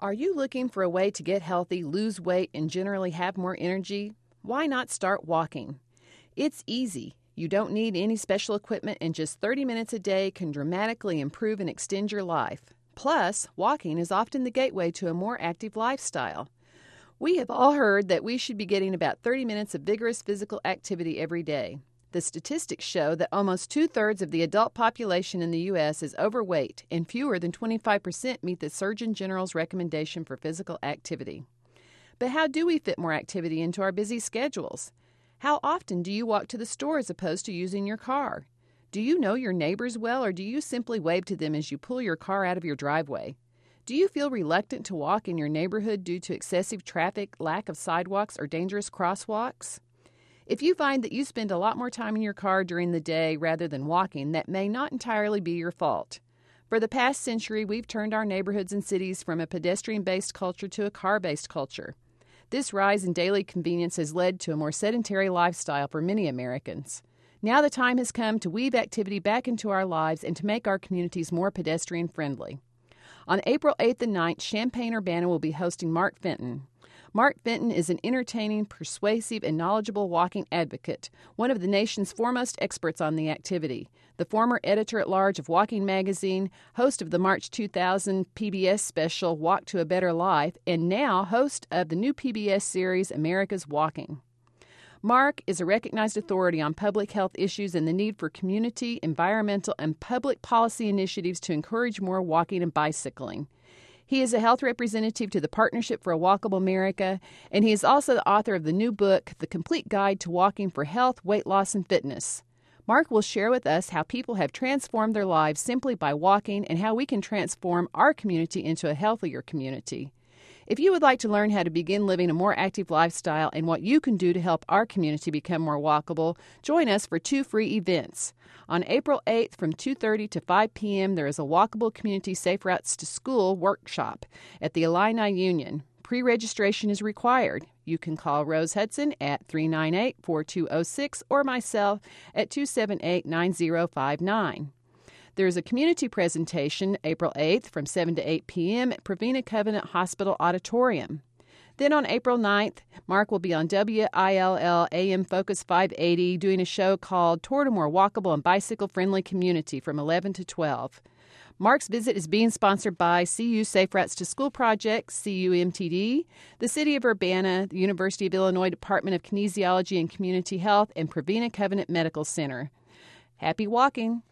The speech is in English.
Are you looking for a way to get healthy, lose weight, and generally have more energy? Why not start walking? It's easy. You don't need any special equipment, and just 30 minutes a day can dramatically improve and extend your life. Plus, walking is often the gateway to a more active lifestyle. We have all heard that we should be getting about 30 minutes of vigorous physical activity every day. The statistics show that almost two-thirds of the adult population in the U.S. is overweight, and fewer than 25% meet the Surgeon General's recommendation for physical activity. But how do we fit more activity into our busy schedules? How often do you walk to the store as opposed to using your car? Do you know your neighbors well, or do you simply wave to them as you pull your car out of your driveway? Do you feel reluctant to walk in your neighborhood due to excessive traffic, lack of sidewalks, or dangerous crosswalks? If you find that you spend a lot more time in your car during the day rather than walking, that may not entirely be your fault. For the past century, we've turned our neighborhoods and cities from a pedestrian-based culture to a car-based culture. This rise in daily convenience has led to a more sedentary lifestyle for many Americans. Now the time has come to weave activity back into our lives and to make our communities more pedestrian-friendly. On April 8th and 9th, Champaign-Urbana will be hosting Mark Fenton. Mark Fenton is an entertaining, persuasive, and knowledgeable walking advocate, one of the nation's foremost experts on the activity, the former editor-at-large of Walking Magazine, host of the March 2000 PBS special Walk to a Better Life, and now host of the new PBS series America's Walking. Mark is a recognized authority on public health issues and the need for community, environmental, and public policy initiatives to encourage more walking and bicycling. He is a health representative to the Partnership for a Walkable America, and he is also the author of the new book, The Complete Guide to Walking for Health, Weight Loss, and Fitness. Mark will share with us how people have transformed their lives simply by walking and how we can transform our community into a healthier community. If you would like to learn how to begin living a more active lifestyle and what you can do to help our community become more walkable, join us for 2 free events. On April 8th from 2:30 to 5 p.m., there is a Walkable Community Safe Routes to School workshop at the Illini Union. Pre-registration is required. You can call Rose Hudson at 398-4206 or myself at 278-9059. There is a community presentation April 8th from 7 to 8 p.m. at Pravina Covenant Hospital Auditorium. Then on April 9th, Mark will be on WILL AM Focus 580 doing a show called Toward a More Walkable and Bicycle-Friendly Community from 11 to 12. Mark's visit is being sponsored by CU Safe Routes to School Project, CUMTD, the City of Urbana, the University of Illinois Department of Kinesiology and Community Health, and Pravina Covenant Medical Center. Happy walking!